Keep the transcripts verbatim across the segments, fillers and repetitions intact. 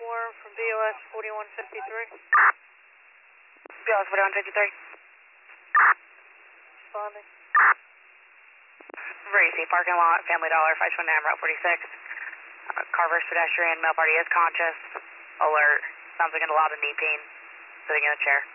Warren from B O S forty-one fifty-three. B O S forty-one fifty-three. Responding. Racy, parking lot, Family Dollar, five twenty-nine, Route forty-six. Uh, car versus pedestrian, male party is conscious. Alert. Sounds like a lot of knee pain. Sitting in a chair.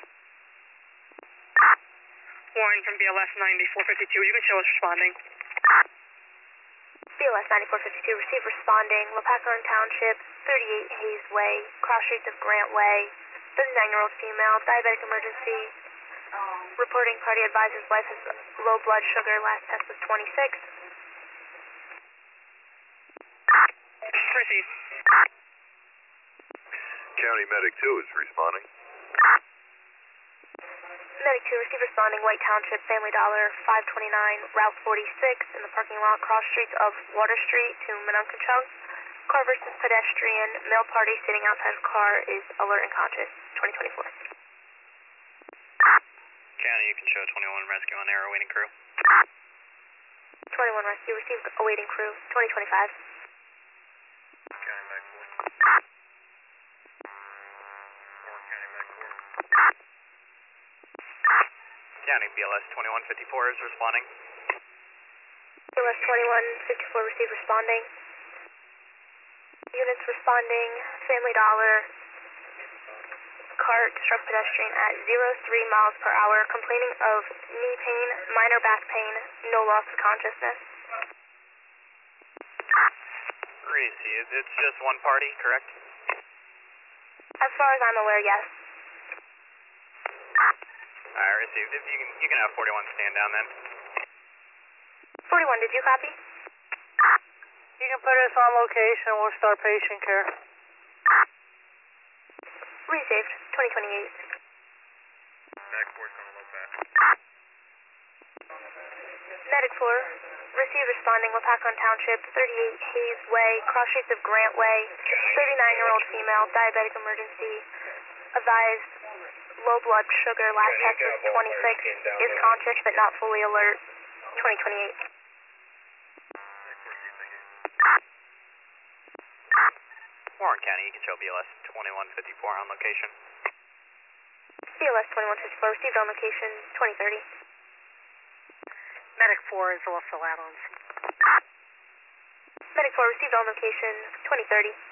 Warren from B L S ninety-four fifty-two, you can show us responding. B L S ninety-four fifty-two, receive responding, Lepacorn Township, thirty-eight Hayes Way, cross streets of Grant Way, thirty-nine-year-old female, diabetic emergency, reporting party advises wife has low blood sugar, last test was twenty-six. Proceed. County Medic two is responding. Medic two, receive responding, White Township, Family Dollar, five twenty-nine, Route forty-six, in the parking lot, cross streets of Water Street to Minunkenchunk. Car versus pedestrian, male party sitting outside of car is alert and conscious, twenty twenty-four. County, you can show twenty-one rescue on air, awaiting crew. twenty-one rescue, received awaiting crew, twenty twenty-five. County Medic four. Warren County Medic four. County B L S twenty-one fifty-four is responding. B L S twenty-one fifty-four, receive responding. Units responding, Family Dollar, cart struck pedestrian at zero three miles per hour, complaining of knee pain, minor back pain, no loss of consciousness. Racy, it's just one party, correct? As far as I'm aware, yes. Alright, received. If you can, you can have forty-one stand down then. forty-one, did you copy? You can put us on location, we'll start patient care. Received, twenty twenty-eight. Medic four is going to look back. Medic four, receive responding, Lepacorn Township, thirty-eight Hayes Way, cross streets of Grant Way, thirty-nine-year-old female, diabetic emergency, advised low blood sugar, last test was twenty-six, is conscious but not fully alert, twenty twenty-eight. Warren County, you can show B L S twenty-one fifty-four on location. B L S twenty-one fifty-four, received on location, twenty thirty. Medic four is also out on scene. Medic four, received on location, twenty thirty.